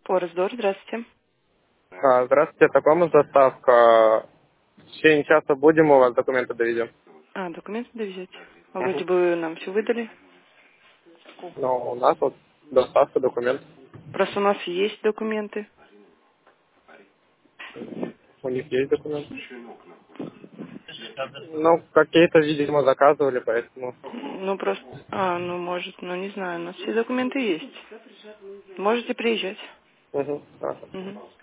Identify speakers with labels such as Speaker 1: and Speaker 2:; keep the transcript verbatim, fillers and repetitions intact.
Speaker 1: Форсдор, здравствуйте.
Speaker 2: А, здравствуйте, такому доставка. В течение часа будем, у вас документы доведем.
Speaker 1: А, документы довезете? А вроде
Speaker 2: Угу.
Speaker 1: бы нам все выдали.
Speaker 2: Но у нас вот доставка документов.
Speaker 1: Просто у нас есть документы.
Speaker 2: У них есть документы. Ну, какие-то, видимо, заказывали, поэтому...
Speaker 1: Ну, просто... А, ну, может, ну, не знаю, у нас все документы есть. Можете приезжать.
Speaker 2: Угу.
Speaker 1: Мгм.